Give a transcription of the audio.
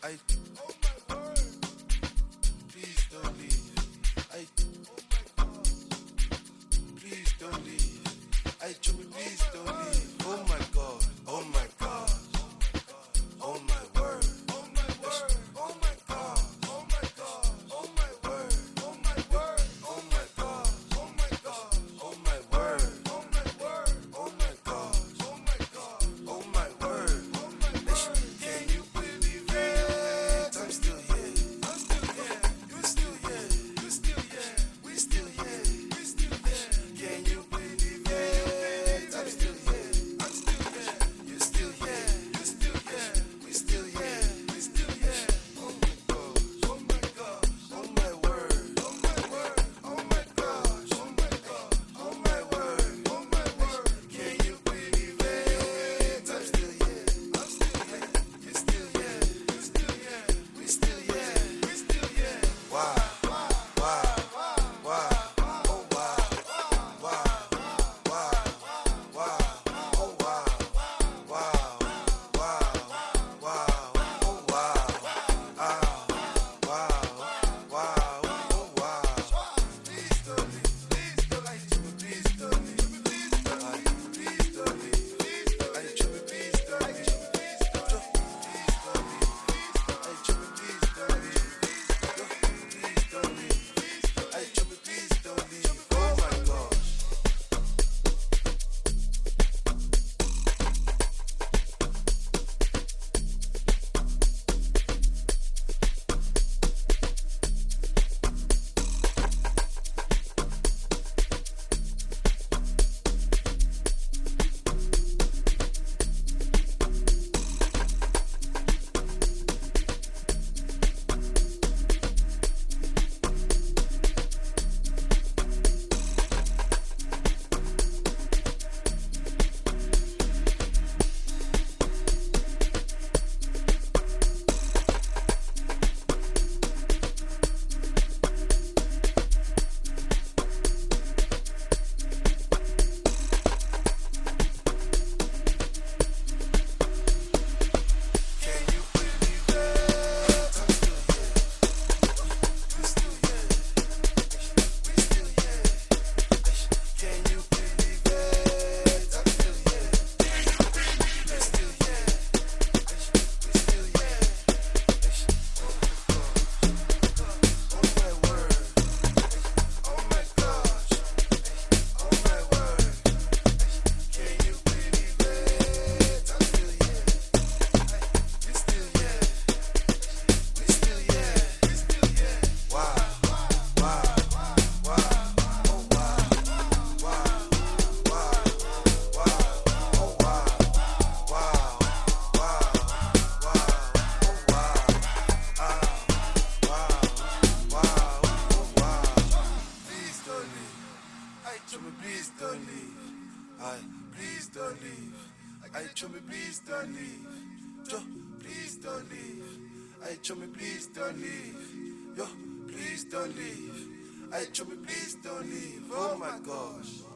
I, oh my word, please don't leave. I, oh my God, please don't leave. I, Chummy, please don't leave. Oh my God, oh my God, oh my word, oh my word, oh my God, oh my God, oh my word, oh my word, oh my God, oh my God, oh my word, oh my word, oh my God, oh my God, oh my word, oh my word. Can you believe it? I'm still here. I'm still here. You're still here. You're still here. We still here. We still here. Can you believe it? I'm still here. I'm still here. You're still here. You're still here. We still here. We still here. Oh my gosh. Oh my gosh. Oh my word. Oh my word. Oh my gosh. Oh my God. Oh my word. Oh my word. Can you believe it? I'm still here. I'm still here. You're still here. You're still here. We still here. We still here. Wow. Wow. Wow. Wow. Oh wow. Wow. Wow. Wow. Oh wow. Wow. Wow. Wow. Oh wow. Ah. Wow. Wow. Oh wow. Please don't leave. Please don't leave. Please don't leave. Please don't leave. Please don't leave. Please don't leave. Chummy, please don't leave. Please don't leave. Chummy, please don't leave. Please don't leave. Chummy, please don't leave. Oh my gosh. Can you believe it? I'm still here. You're still here. We still here. Can you believe it? I'm still here. You're still here. We still here. Oh my word. Oh my gosh. Oh my word. Can you believe it? I'm still here. You're still here. We still here. We still here. Wow. Wow. Wow. Oh wow. Wow. Wow. Wow. Oh wow. Wow. Wow. Wow. Oh wow. Ah. Wow. Wow. Oh wow. Please don't leave. Chummy, please don't leave. Please don't leave. Chummy, please don't leave. Please don't leave. Chummy, please don't leave. Yo, please don't leave. Chummy, please don't leave. Oh my gosh.